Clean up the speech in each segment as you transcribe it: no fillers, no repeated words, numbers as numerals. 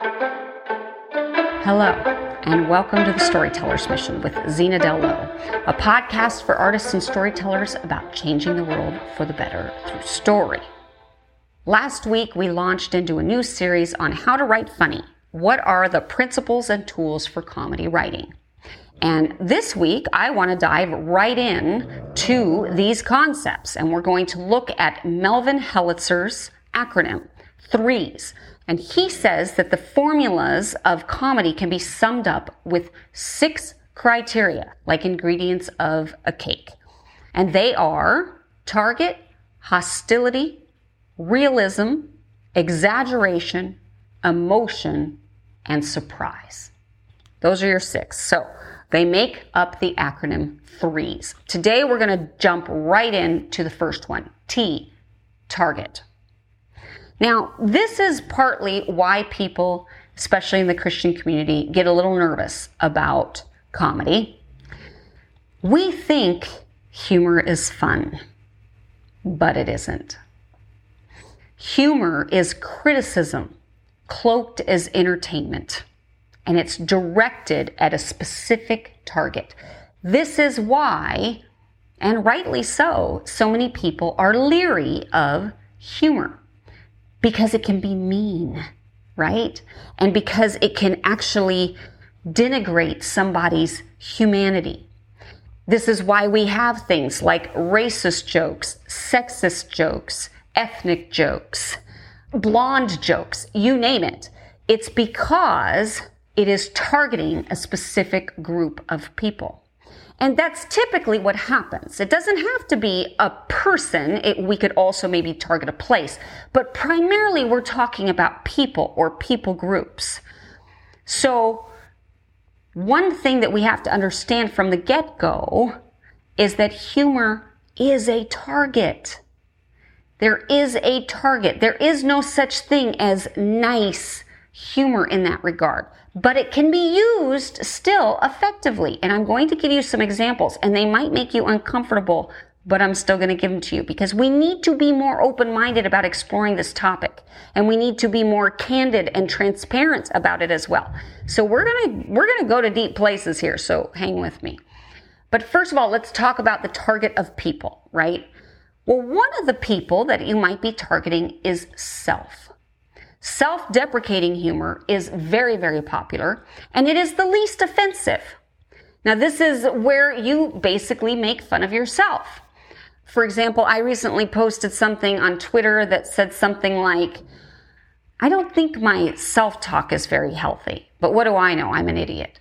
Hello, and welcome to the Storyteller's Mission with Zena Del Lowe, a podcast for artists and storytellers about changing the world for the better through story. Last week, we launched into a new series on how to write funny. What are the principles and tools for comedy writing? And this week, I want to dive right in to these concepts, and we're going to look at Melvin Helitzer's acronym, THREES. And he says that the formulas of comedy can be summed up with 6 criteria, like ingredients of a cake. And they are target, hostility, realism, exaggeration, emotion, and surprise. Those are your 6. So they make up the acronym THREES. Today we're going to jump right into the first one, T, target. Now, this is partly why people, especially in the Christian community, get a little nervous about comedy. We think humor is fun, but it isn't. Humor is criticism cloaked as entertainment, and it's directed at a specific target. This is why, and rightly so, so many people are leery of humor. Because it can be mean, right? And because it can actually denigrate somebody's humanity. This is why we have things like racist jokes, sexist jokes, ethnic jokes, blonde jokes, you name it. It's because it is targeting a specific group of people. And that's typically what happens. It doesn't have to be a person. We could also maybe target a place. But primarily we're talking about people or people groups. So one thing that we have to understand from the get-go is that humor is a target. There is a target. There is no such thing as nice humor in that regard. But it can be used still effectively. And I'm going to give you some examples, and they might make you uncomfortable, but I'm still going to give them to you because we need to be more open-minded about exploring this topic. And we need to be more candid and transparent about it as well. So we're going to go to deep places here, so hang with me. But first of all, let's talk about the target of people, right? Well, one of the people that you might be targeting is self. Self-deprecating humor is very, very popular, and it is the least offensive. Now, this is where you basically make fun of yourself. For example, I recently posted something on Twitter that said something like, I don't think my self-talk is very healthy, but what do I know? I'm an idiot.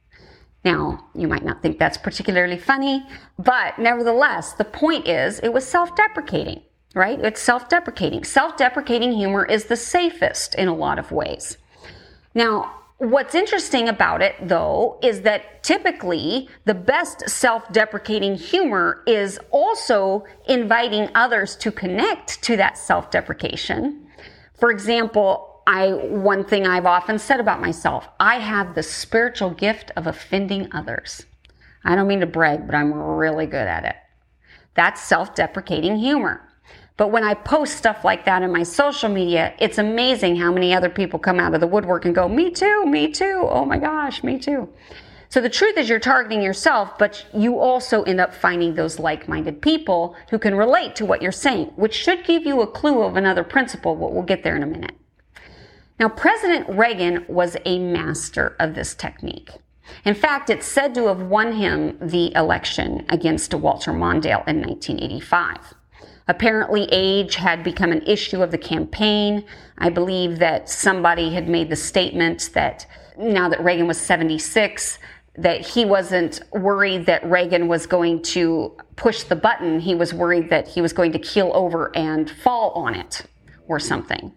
Now, you might not think that's particularly funny, but nevertheless, the point is it was self-deprecating. Right? It's self-deprecating. Self-deprecating humor is the safest in a lot of ways. Now, what's interesting about it, though, is that typically the best self-deprecating humor is also inviting others to connect to that self-deprecation. For example, one thing I've often said about myself, I have the spiritual gift of offending others. I don't mean to brag, but I'm really good at it. That's self-deprecating humor. But when I post stuff like that in my social media, it's amazing how many other people come out of the woodwork and go, me too, oh my gosh, me too. So the truth is you're targeting yourself, but you also end up finding those like-minded people who can relate to what you're saying, which should give you a clue of another principle, but we'll get there in a minute. Now, President Reagan was a master of this technique. In fact, it's said to have won him the election against Walter Mondale in 1985. Apparently, age had become an issue of the campaign. I believe that somebody had made the statement that now that Reagan was 76, that he wasn't worried that Reagan was going to push the button. He was worried that he was going to keel over and fall on it or something.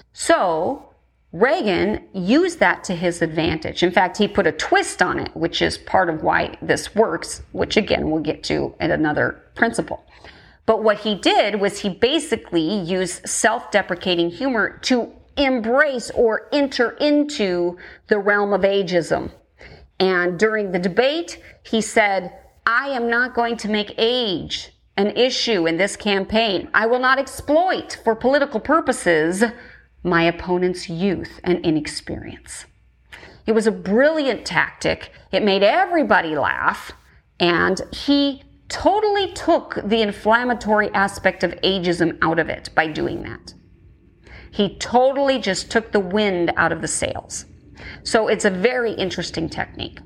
So Reagan used that to his advantage. In fact, he put a twist on it, which is part of why this works, which again, we'll get to in another principle. But what he did was he basically used self-deprecating humor to embrace or enter into the realm of ageism. And during the debate, he said, I am not going to make age an issue in this campaign. I will not exploit for political purposes my opponent's youth and inexperience. It was a brilliant tactic. It made everybody laugh, and he totally took the inflammatory aspect of ageism out of it by doing that. He totally just took the wind out of the sails. So it's a very interesting technique.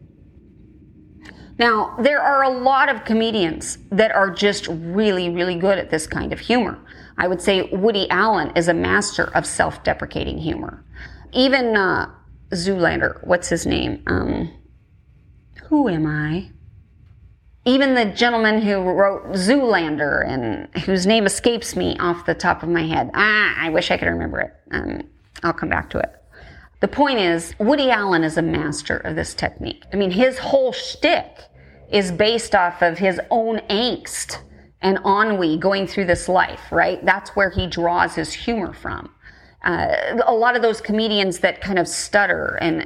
Now, there are a lot of comedians that are just really, really good at this kind of humor. I would say Woody Allen is a master of self-deprecating humor. Even Zoolander, what's his name? Who am I? Even the gentleman who wrote Zoolander and whose name escapes me off the top of my head. I wish I could remember it. I'll come back to it. The point is, Woody Allen is a master of this technique. I mean, his whole shtick is based off of his own angst and ennui going through this life, right? That's where he draws his humor from. A lot of those comedians that kind of stutter, and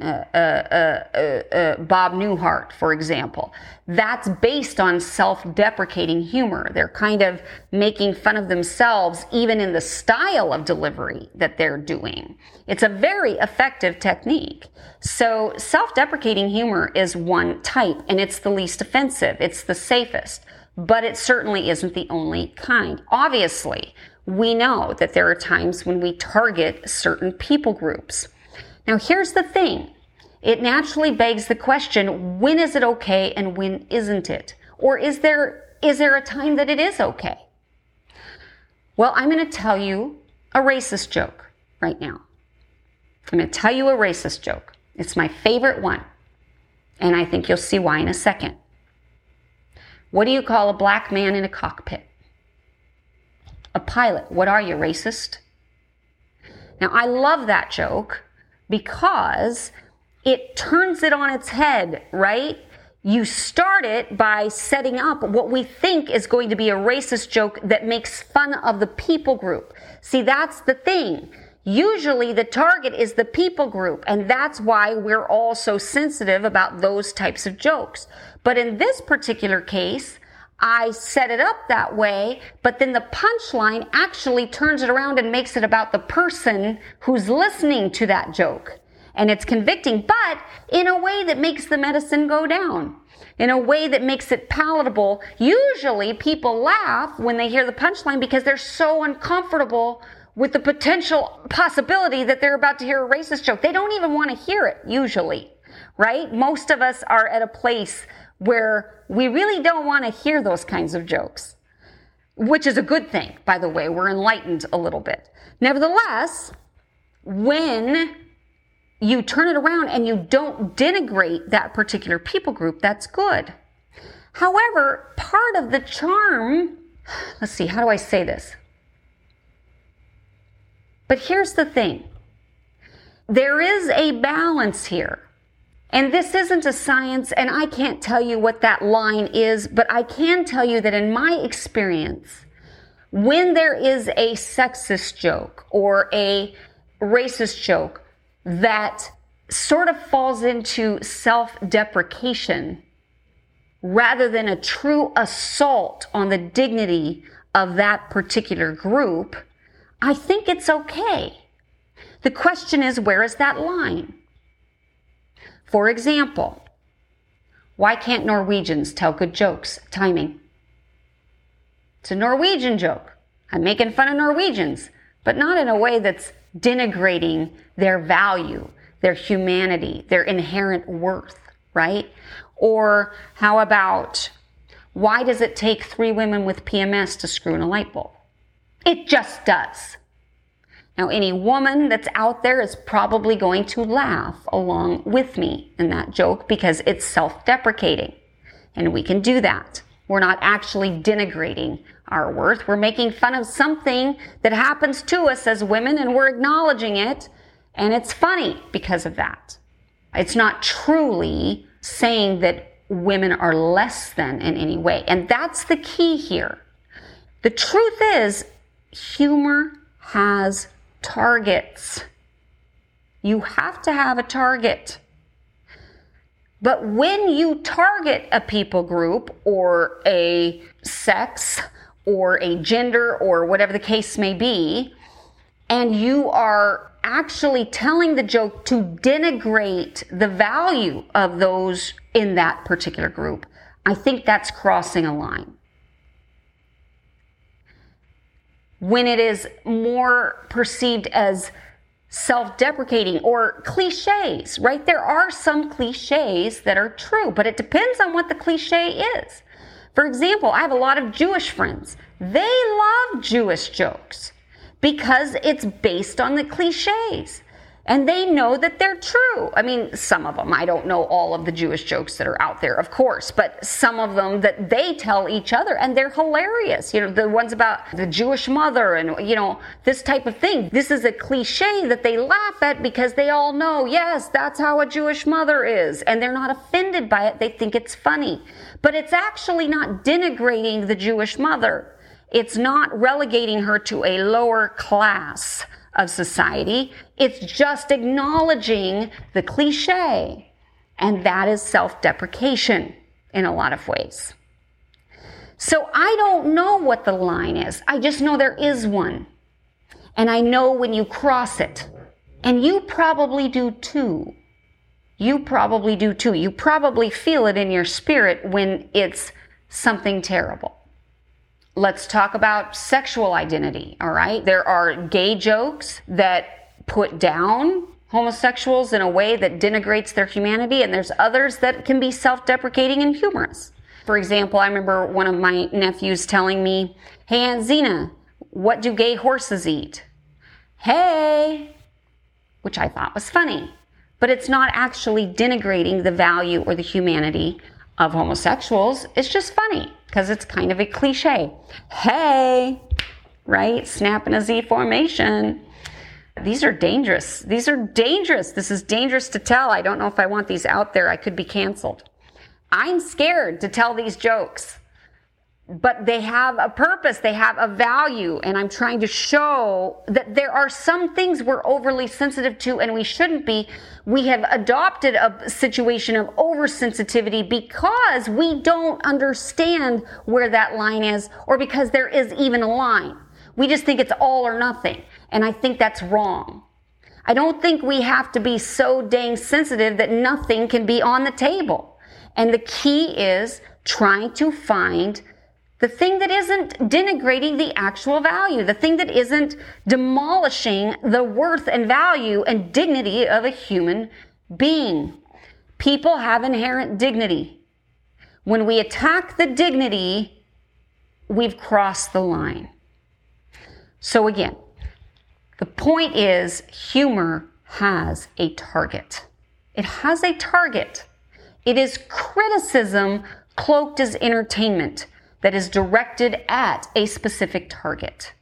Bob Newhart, for example, that's based on self-deprecating humor. They're kind of making fun of themselves, even in the style of delivery that they're doing. It's a very effective technique. So self-deprecating humor is one type, and it's the least offensive. It's the safest, but it certainly isn't the only kind. Obviously, we know that there are times when we target certain people groups. Now, here's the thing. It naturally begs the question, when is it okay and when isn't it? Or is there a time that it is okay? Well, I'm going to tell you a racist joke right now. I'm going to tell you a racist joke. It's my favorite one, and I think you'll see why in a second. What do you call a black man in a cockpit? A pilot. What are you, racist? Now, I love that joke because it turns it on its head, right? You start it by setting up what we think is going to be a racist joke that makes fun of the people group. See, that's the thing. Usually the target is the people group, and that's why we're all so sensitive about those types of jokes. But in this particular case, I set it up that way, but then the punchline actually turns it around and makes it about the person who's listening to that joke. And it's convicting, but in a way that makes the medicine go down, in a way that makes it palatable. Usually people laugh when they hear the punchline because they're so uncomfortable with the potential possibility that they're about to hear a racist joke. They don't even want to hear it, usually, right? Most of us are at a place where we really don't want to hear those kinds of jokes, which is a good thing, by the way. We're enlightened a little bit. Nevertheless, when you turn it around and you don't denigrate that particular people group, that's good. However, part of the charm, let's see, how do I say this? But here's the thing. There is a balance here. And this isn't a science, and I can't tell you what that line is, but I can tell you that in my experience, when there is a sexist joke or a racist joke that sort of falls into self-deprecation rather than a true assault on the dignity of that particular group, I think it's okay. The question is, where is that line? For example, why can't Norwegians tell good jokes? Timing. It's a Norwegian joke. I'm making fun of Norwegians, but not in a way that's denigrating their value, their humanity, their inherent worth, right? Or how about, why does it take 3 women with PMS to screw in a light bulb? It just does. Now, any woman that's out there is probably going to laugh along with me in that joke because it's self-deprecating. And we can do that. We're not actually denigrating our worth. We're making fun of something that happens to us as women, and we're acknowledging it. And it's funny because of that. It's not truly saying that women are less than in any way. And that's the key here. The truth is, humor has targets. You have to have a target. But when you target a people group or a sex or a gender or whatever the case may be, and you are actually telling the joke to denigrate the value of those in that particular group, I think that's crossing a line. When it is more perceived as self-deprecating or cliches, right? There are some cliches that are true, but it depends on what the cliche is. For example, I have a lot of Jewish friends. They love Jewish jokes because it's based on the cliches. And they know that they're true. I mean, some of them. I don't know all of the Jewish jokes that are out there, of course, but some of them that they tell each other, and they're hilarious. You know, the ones about the Jewish mother and, you know, this type of thing. This is a cliche that they laugh at because they all know, yes, that's how a Jewish mother is. And they're not offended by it. They think it's funny. But it's actually not denigrating the Jewish mother. It's not relegating her to a lower class of society. It's just acknowledging the cliche. And that is self-deprecation in a lot of ways. So I don't know what the line is. I just know there is one. And I know when you cross it. And you probably do too. You probably do too. You probably feel it in your spirit when it's something terrible. Let's talk about sexual identity, all right? There are gay jokes that put down homosexuals in a way that denigrates their humanity, and there's others that can be self-deprecating and humorous. For example, I remember one of my nephews telling me, "Hey, Aunt Zena, what do gay horses eat?" Hey! Which I thought was funny. But it's not actually denigrating the value or the humanity of homosexuals. It's just funny because it's kind of a cliche. Hey, right? Snap in a Z formation. These are dangerous. These are dangerous. This is dangerous to tell. I don't know if I want these out there. I could be canceled. I'm scared to tell these jokes. But they have a purpose, they have a value, and I'm trying to show that there are some things we're overly sensitive to and we shouldn't be. We have adopted a situation of oversensitivity because we don't understand where that line is, or because there is even a line. We just think it's all or nothing, and I think that's wrong. I don't think we have to be so dang sensitive that nothing can be on the table. And the key is trying to find the thing that isn't denigrating the actual value, the thing that isn't demolishing the worth and value and dignity of a human being. People have inherent dignity. When we attack the dignity, we've crossed the line. So again, the point is humor has a target. It has a target. It is criticism cloaked as entertainment that is directed at a specific target.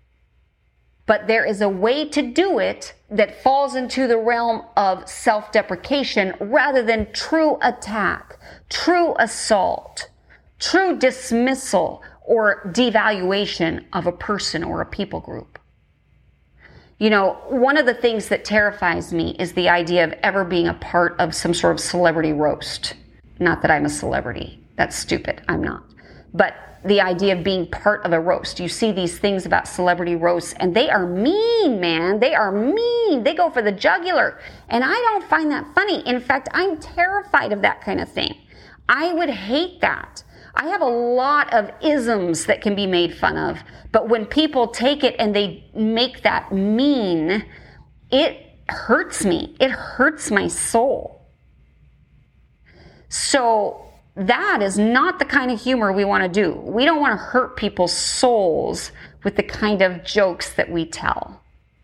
But there is a way to do it that falls into the realm of self-deprecation rather than true attack, true assault, true dismissal or devaluation of a person or a people group. You know, one of the things that terrifies me is the idea of ever being a part of some sort of celebrity roast. Not that I'm a celebrity. That's stupid. I'm not. But the idea of being part of a roast. You see these things about celebrity roasts, and they are mean, man. They are mean. They go for the jugular. And I don't find that funny. In fact, I'm terrified of that kind of thing. I would hate that. I have a lot of isms that can be made fun of, but when people take it and they make that mean, it hurts me. It hurts my soul. So that is not the kind of humor we want to do. We don't want to hurt people's souls with the kind of jokes that we tell.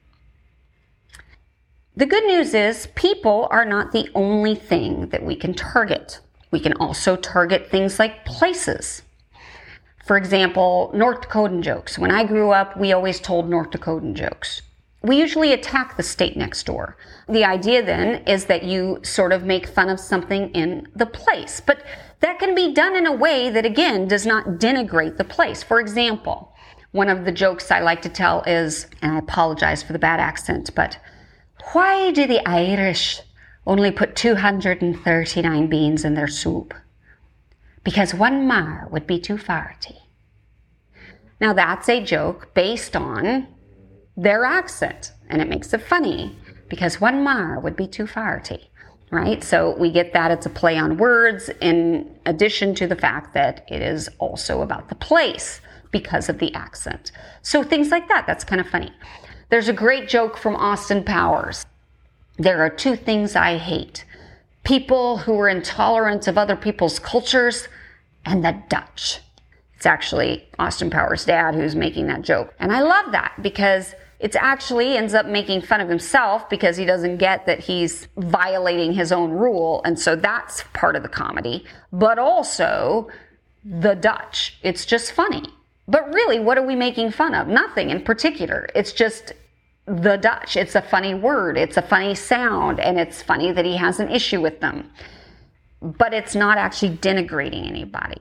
The good news is people are not the only thing that we can target. We can also target things like places. For example, North Dakotan jokes. When I grew up, we always told North Dakotan jokes. We usually attack the state next door. The idea then is that you sort of make fun of something in the place. But that can be done in a way that, again, does not denigrate the place. For example, one of the jokes I like to tell is, and I apologize for the bad accent, but why do the Irish only put 239 beans in their soup? Because one mar would be too farty. Now that's a joke based on their accent, and it makes it funny because one mar would be too farty, right? So we get that it's a play on words in addition to the fact that it is also about the place because of the accent. So things like that, that's kind of funny. There's a great joke from Austin Powers. There are two things I hate: people who are intolerant of other people's cultures and the Dutch. It's actually Austin Powers' dad who's making that joke. And I love that because it actually ends up making fun of himself because he doesn't get that he's violating his own rule. And so that's part of the comedy. But also the Dutch. It's just funny. But really, what are we making fun of? Nothing in particular. It's just the Dutch. It's a funny word. It's a funny sound. And it's funny that he has an issue with them. But it's not actually denigrating anybody.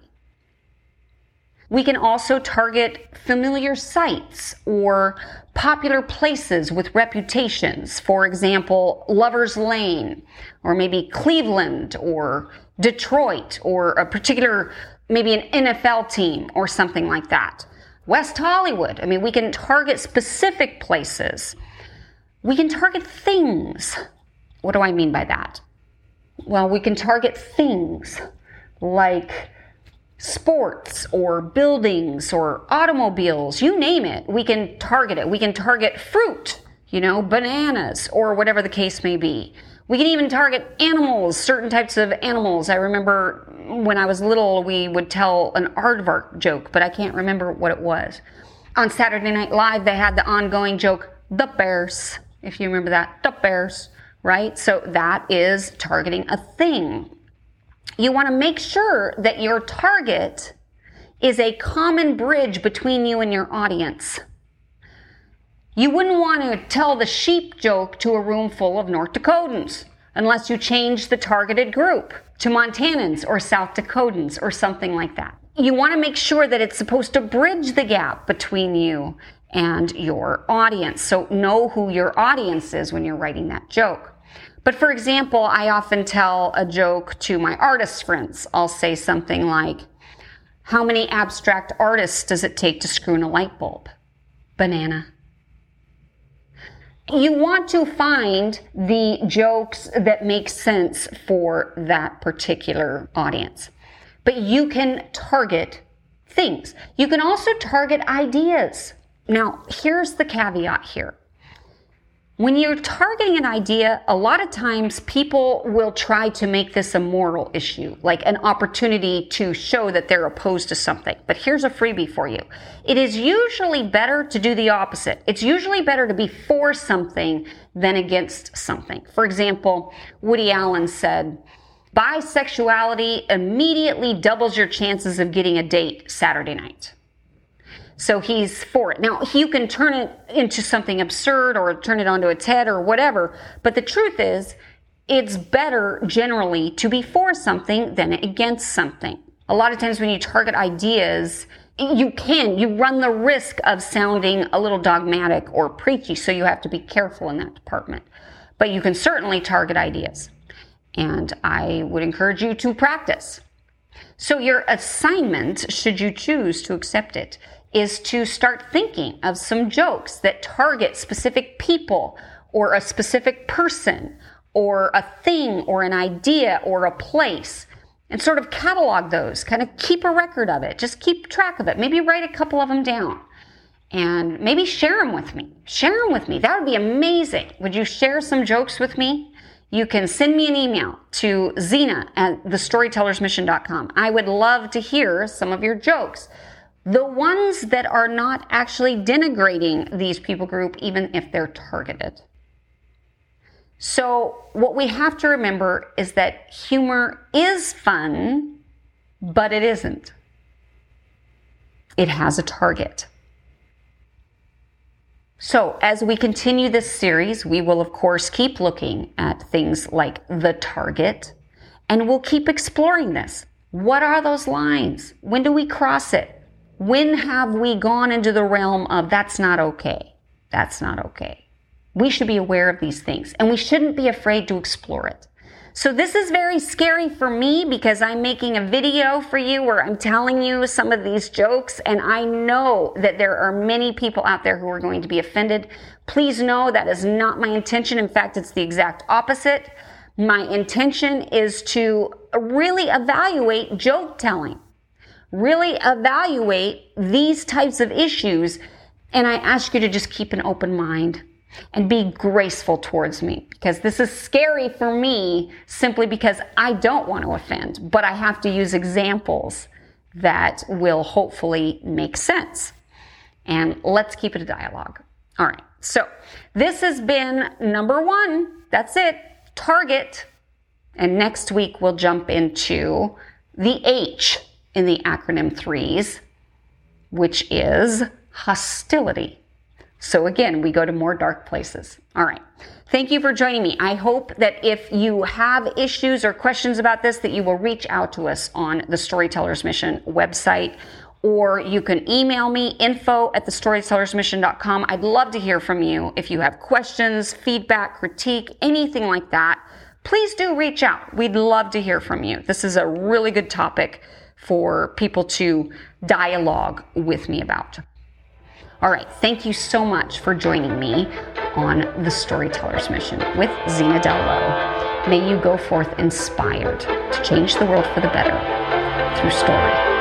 We can also target familiar sites or popular places with reputations. For example, Lover's Lane, or maybe Cleveland or Detroit, or a particular, maybe an NFL team or something like that. West Hollywood. I mean, we can target specific places. We can target things. What do I mean by that? Well, we can target things like sports or buildings or automobiles, you name it. We can target it. We can target fruit, bananas or whatever the case may be. We can even target animals, certain types of animals. I remember when I was little, we would tell an aardvark joke, but I can't remember what it was. On Saturday Night Live, they had the ongoing joke, the bears, if you remember that, the bears, right? So that is targeting a thing. You want to make sure that your target is a common bridge between you and your audience. You wouldn't want to tell the sheep joke to a room full of North Dakotans unless you change the targeted group to Montanans or South Dakotans or something like that. You want to make sure that it's supposed to bridge the gap between you and your audience. So know who your audience is when you're writing that joke. But for example, I often tell a joke to my artist friends. I'll say something like, how many abstract artists does it take to screw in a light bulb? Banana. You want to find the jokes that make sense for that particular audience. But you can target things. You can also target ideas. Now, here's the caveat here. When you're targeting an idea, a lot of times people will try to make this a moral issue, like an opportunity to show that they're opposed to something. But here's a freebie for you. It is usually better to do the opposite. It's usually better to be for something than against something. For example, Woody Allen said, bisexuality immediately doubles your chances of getting a date Saturday night. So he's for it. Now, you can turn it into something absurd or turn it onto its head or whatever, but the truth is, it's better generally to be for something than against something. A lot of times when you target ideas, you run the risk of sounding a little dogmatic or preachy, so you have to be careful in that department. But you can certainly target ideas, and I would encourage you to practice. So your assignment, should you choose to accept it, is to start thinking of some jokes that target specific people or a specific person or a thing or an idea or a place, and sort of catalog those, kind of keep a record of it. Just keep track of it. Maybe write a couple of them down and maybe share them with me. Share them with me. That would be amazing. Would you share some jokes with me? You can send me an email to Zena@thestorytellersmission.com. I would love to hear some of your jokes. The ones that are not actually denigrating these people group, even if they're targeted. So what we have to remember is that humor is fun, but it isn't. It has a target. So as we continue this series, we will of course keep looking at things like the target, and we'll keep exploring this. What are those lines? When do we cross it? When have we gone into the realm of that's not okay? That's not okay. We should be aware of these things, and we shouldn't be afraid to explore it. So this is very scary for me because I'm making a video for you where I'm telling you some of these jokes, and I know that there are many people out there who are going to be offended. Please know that is not my intention. In fact, it's the exact opposite. My intention is to really evaluate joke telling, really evaluate these types of issues, and I ask you to just keep an open mind and be graceful towards me, because this is scary for me simply because I don't want to offend, but I have to use examples that will hopefully make sense. And let's keep it a dialogue. All right. So this has been number 1. That's it. Target. And next week we'll jump into the H in the acronym 3s, which is hostility. So again, we go to more dark places. All right. Thank you for joining me. I hope that if you have issues or questions about this, that you will reach out to us on the Storytellers Mission website, or you can email me, info@thestorytellersmission.com. I'd love to hear from you. If you have questions, feedback, critique, anything like that, please do reach out. We'd love to hear from you. This is a really good topic for people to dialogue with me about. All right, thank you so much for joining me on the Storyteller's Mission with Zena Dello. May you go forth inspired to change the world for the better through story.